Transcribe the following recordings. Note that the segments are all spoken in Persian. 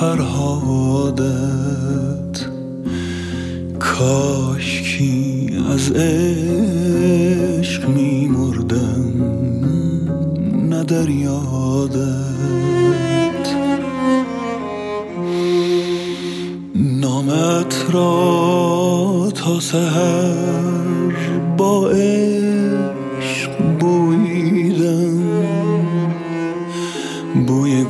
فرهادت، کاشکی از عشق می مردم نه در یادت. نامت را تا سحر با عشق بوییدم، بوی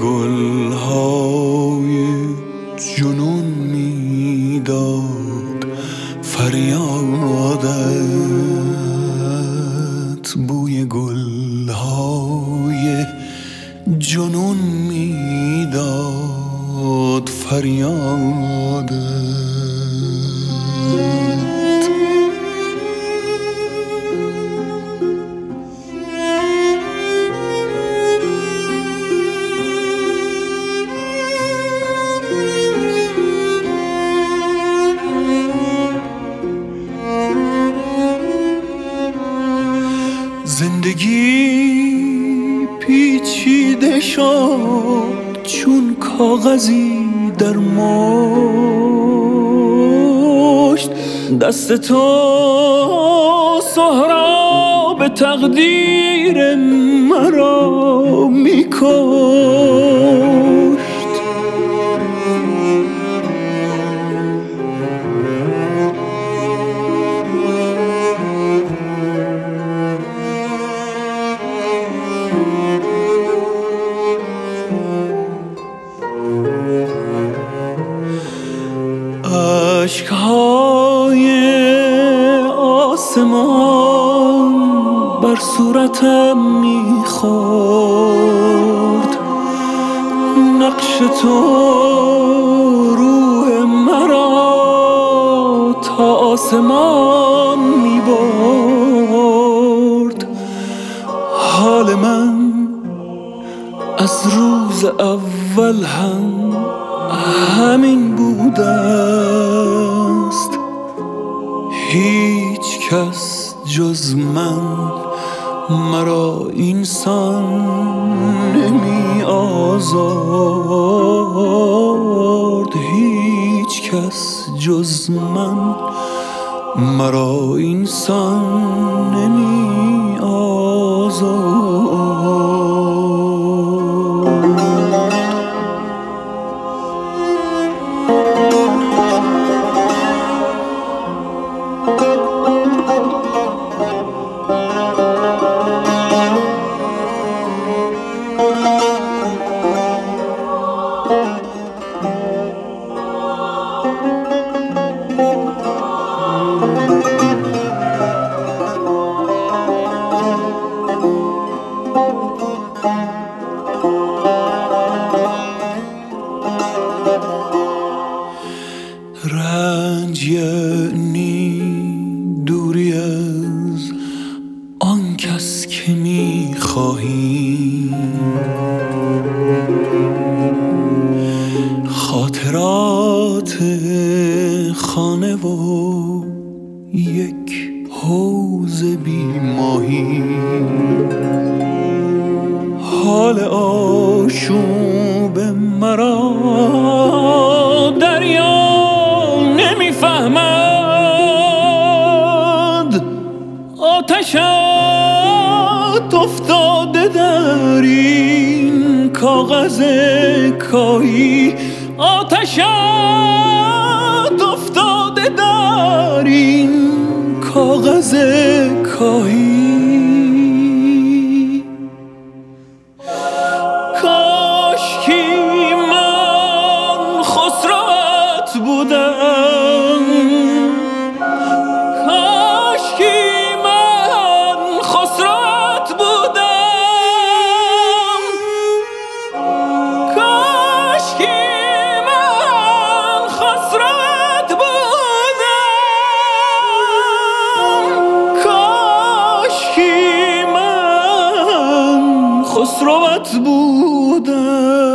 گلهای جنون میداد فریادت، بوی گلهای جنون میداد فریادت. زندگی پیچیده شد چون کاغذی در مشت، دست تو سهراب تقدیر مرا میکشت. اشک‌های آسمان بر صورتم می‌خورد، نقش تو روح مرا تا آسمان می‌برد. حال من از روز اول همین بوده است، هیچ کس جز من مرا اینسان نمی آزرد، هیچ کس جز من مرا اینسان نمی آزرد. رنج یعنی دوری از آن کس که می‌خواهی، خاطرات خانه و یک حوض بی ماهی، حال آشوب مرا دریا نمیفهمد، آتشت افتاده در این کاغذ کاهی، آتشت افتاده در این کاغذ کاهی. کاشکی من خسروت بودم، کاشکی من خسروت بودم، کاشکی من خسروت بودم، کاشکی من خسروت بودم.